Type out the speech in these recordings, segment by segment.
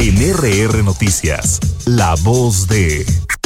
En RR Noticias, la voz de...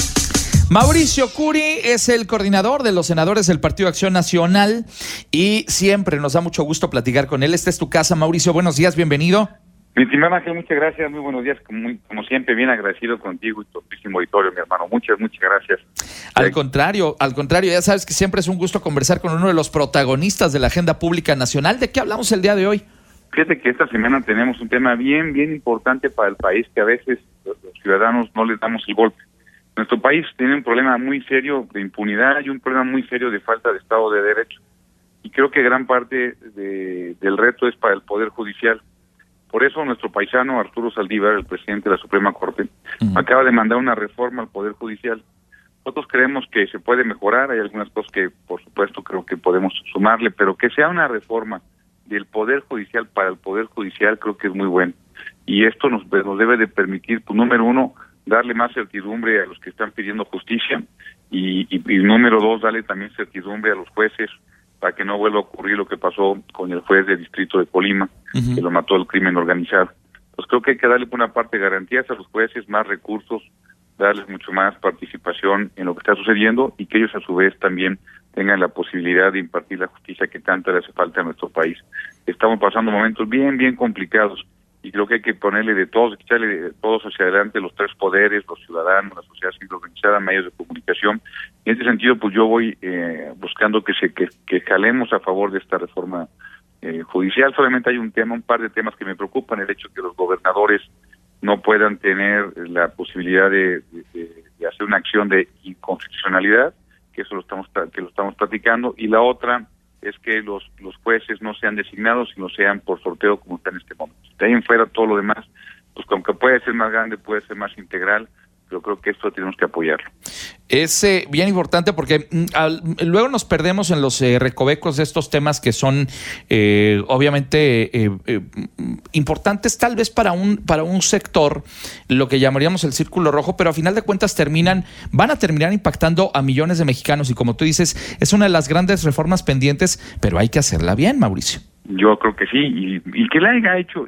Mauricio Curi es el coordinador de los senadores del Partido Acción Nacional y siempre nos da mucho gusto platicar con él. Esta es tu casa, Mauricio. Buenos días, bienvenido. Mi estimado Ángel, muchas gracias, muy buenos días, como siempre, bien agradecido contigo y tu topísimo auditorio, mi hermano. Muchas gracias. Al contrario, ya sabes que siempre es un gusto conversar con uno de los protagonistas de la agenda pública nacional. ¿De qué hablamos el día de hoy? Fíjate que esta semana tenemos un tema bien importante para el país, que a veces los ciudadanos no les damos el golpe. Nuestro país tiene un problema muy serio de impunidad y un problema muy serio de falta de Estado de Derecho. Y creo que gran parte del reto es para el Poder Judicial. Por eso nuestro paisano Arturo Saldívar, el presidente de la Suprema Corte, acaba de mandar una reforma al Poder Judicial. Nosotros creemos que se puede mejorar, hay algunas cosas que por supuesto creo que podemos sumarle, pero que sea una reforma del Poder Judicial para el Poder Judicial creo que es muy bueno. Y esto nos debe de permitir, pues, número uno, darle más certidumbre a los que están pidiendo justicia y número dos, darle también certidumbre a los jueces para que no vuelva a ocurrir lo que pasó con el juez del distrito de Colima, que lo mató el crimen organizado. Pues creo que hay que darle por una parte garantías a los jueces, más recursos, darles mucho más participación en lo que está sucediendo y que ellos a su vez también tengan la posibilidad de impartir la justicia que tanto le hace falta a nuestro país. Estamos pasando momentos bien complicados y creo que hay que ponerle de todos, echarle de todos hacia adelante los tres poderes, los ciudadanos, la sociedad civil organizada, medios de comunicación. En este sentido, pues yo voy buscando que jalemos a favor de esta reforma judicial. Solamente hay un par de temas que me preocupan: el hecho de que los gobernadores no puedan tener la posibilidad de hacer una acción de inconstitucionalidad, que eso lo estamos platicando, y la otra es que los jueces no sean designados, sino sean por sorteo como está en este momento. De ahí en fuera todo lo demás, pues aunque puede ser más grande, puede ser más integral, pero creo que esto tenemos que apoyarlo. Es bien importante porque luego nos perdemos en los recovecos de estos temas que son obviamente importantes tal vez para un sector, lo que llamaríamos el círculo rojo, pero a final de cuentas van a terminar impactando a millones de mexicanos y como tú dices, es una de las grandes reformas pendientes, pero hay que hacerla bien, Mauricio. Yo creo que sí, y que la haya hecho,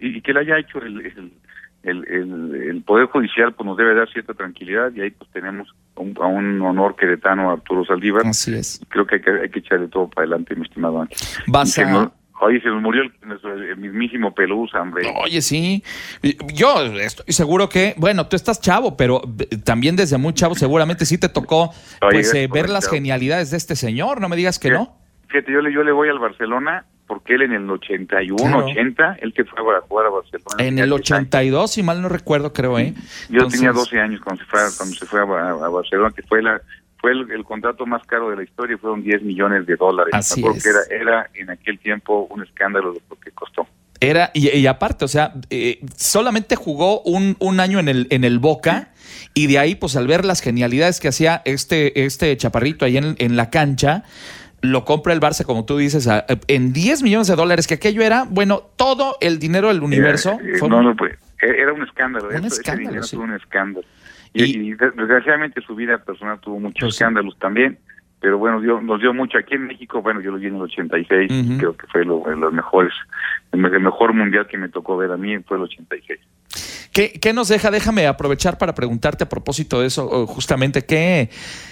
el Poder Judicial, pues nos debe dar cierta tranquilidad, y ahí pues tenemos a un honor queretano, Arturo Saldívar. Así es. Creo que hay que echarle todo para adelante, mi estimado Ángel. Oye, se nos murió el mismísimo Pelusa, hombre. Oye, sí. Yo estoy seguro que, bueno, tú estás chavo, pero también desde muy chavo seguramente sí te tocó ver las genialidades de este señor, no me digas que no. Fíjate, yo le voy al Barcelona porque él en el 81, 80, él que fue a jugar a Barcelona. En el 82, si mal no recuerdo, creo, Yo entonces tenía 12 años cuando se fue a Barcelona, que fue el contrato más caro de la historia, fueron $10 millones. Así porque es. era en aquel tiempo un escándalo lo que costó. Y aparte, o sea, solamente jugó un año en el Boca, y de ahí, pues al ver las genialidades que hacía este chaparrito ahí en la cancha, lo compra el Barça, como tú dices, en $10 millones, que aquello era, bueno, todo el dinero del universo. Era un escándalo. Sí. Fue un escándalo. Y desgraciadamente su vida personal tuvo muchos escándalos también, pero bueno, nos dio mucho aquí en México. Bueno, yo lo vi en el 86, creo que fue los mejores, el mejor mundial que me tocó ver a mí fue el 86. ¿Qué nos deja? Déjame aprovechar para preguntarte a propósito de eso, justamente, ¿qué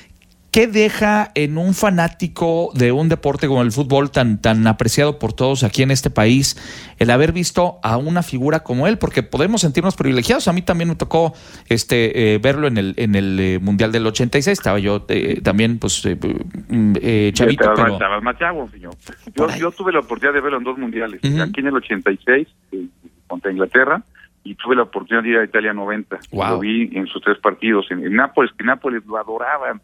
deja en un fanático de un deporte como el fútbol tan apreciado por todos aquí en este país el haber visto a una figura como él? Porque podemos sentirnos privilegiados. A mí también me tocó verlo en el Mundial del 86. Estaba yo también, pues, chavito. Estabas más chavo, señor. Yo tuve la oportunidad de verlo en dos mundiales. Aquí en el 86, contra Inglaterra, y tuve la oportunidad de ir a Italia 90. Wow. Lo vi en sus tres partidos. En Nápoles, que Nápoles lo adoraban.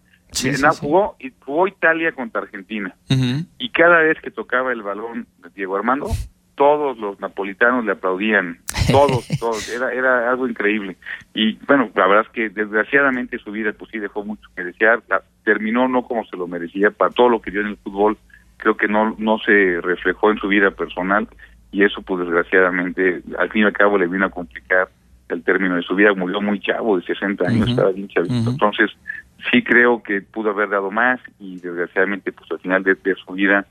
Jugó Italia contra Argentina, y cada vez que tocaba el balón de Diego Armando, todos los napolitanos le aplaudían, todos, era algo increíble. Y bueno, la verdad es que desgraciadamente su vida pues sí dejó mucho que desear. Terminó no como se lo merecía, para todo lo que dio en el fútbol, creo que no se reflejó en su vida personal, y eso pues desgraciadamente al fin y al cabo le vino a complicar el término de su vida. Murió muy chavo, de 60 años, estaba bien chavito. Entonces sí creo que pudo haber dado más, y desgraciadamente pues al final de su vida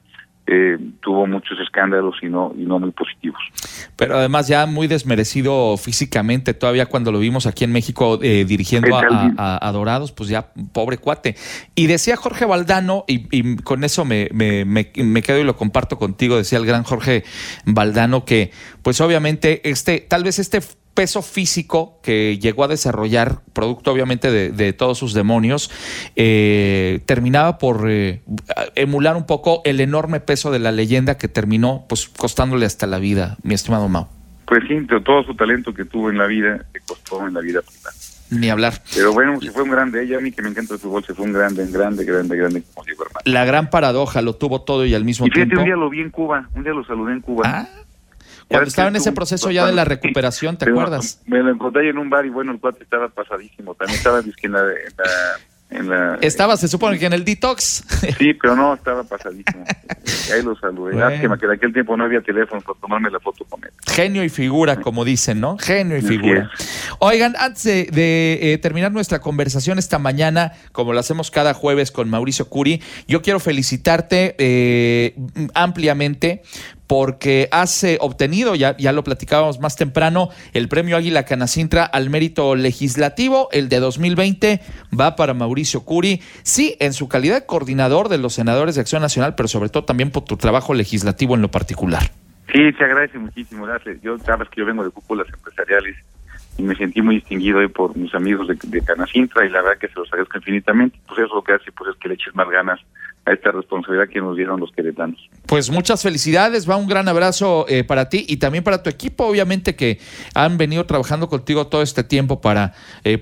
tuvo muchos escándalos y no muy positivos. Pero además ya muy desmerecido físicamente, todavía cuando lo vimos aquí en México dirigiendo a Dorados, pues ya pobre cuate. Y decía Jorge Valdano, y con eso me quedo y lo comparto contigo, decía el gran Jorge Valdano, que pues obviamente tal vez este peso físico que llegó a desarrollar, producto obviamente de todos sus demonios, terminaba por emular un poco el enorme peso de la leyenda que terminó pues costándole hasta la vida, mi estimado Mau. Pues sí, todo su talento que tuvo en la vida, le costó en la vida privada. Ni hablar. Pero bueno, se fue un grande, ella a mí que me encanta el fútbol, se fue un grande como Diego Armando. La gran paradoja, lo tuvo todo y al mismo tiempo. Un día lo vi en Cuba, un día lo saludé en Cuba. Cuando estaba en ese proceso ya de la recuperación, ¿te acuerdas? Me lo encontré en un bar y bueno, el cuate estaba pasadísimo. También estaba en la estaba, se supone que en el detox. Sí, pero no, estaba pasadísimo. Ahí lo saludé. Lástima que de aquel tiempo no había teléfono para tomarme la foto con él. Genio y figura, como dicen, ¿no? Genio y figura. Oigan, antes de terminar nuestra conversación esta mañana, como lo hacemos cada jueves con Mauricio Curi, yo quiero felicitarte ampliamente porque has obtenido, ya lo platicábamos más temprano, el premio Águila Canacintra al mérito legislativo. El de 2020 va para Mauricio Curi, sí, en su calidad de coordinador de los senadores de Acción Nacional, pero sobre todo también por tu trabajo legislativo en lo particular. Sí, se agradece muchísimo, gracias. Sabes que yo vengo de cúpulas empresariales y me sentí muy distinguido por mis amigos de Canacintra, y la verdad que se los agradezco infinitamente. Pues eso lo que hace pues es que le eches más ganas a esta responsabilidad que nos dieron los queretanos. Pues muchas felicidades, un gran abrazo para ti y también para tu equipo, obviamente, que han venido trabajando contigo todo este tiempo para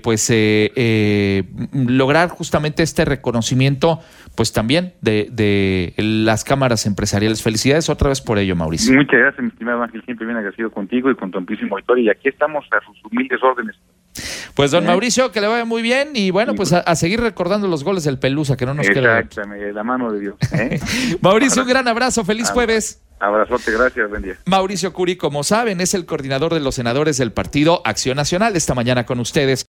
lograr justamente este reconocimiento, pues también de las cámaras empresariales. Felicidades otra vez por ello, Mauricio. Muchas gracias, mi estimado Ángel, siempre bien agradecido contigo y con tu amplísimo auditorio, y aquí estamos a sus humildes órdenes. Pues don Mauricio, que le vaya muy bien y bueno, pues a seguir recordando los goles del Pelusa, que no nos queda. Exactamente, la mano de Dios. Mauricio, un gran abrazo, feliz jueves. Abrazote, gracias, buen día. Mauricio Curi, como saben, es el coordinador de los senadores del partido Acción Nacional. Esta mañana con ustedes.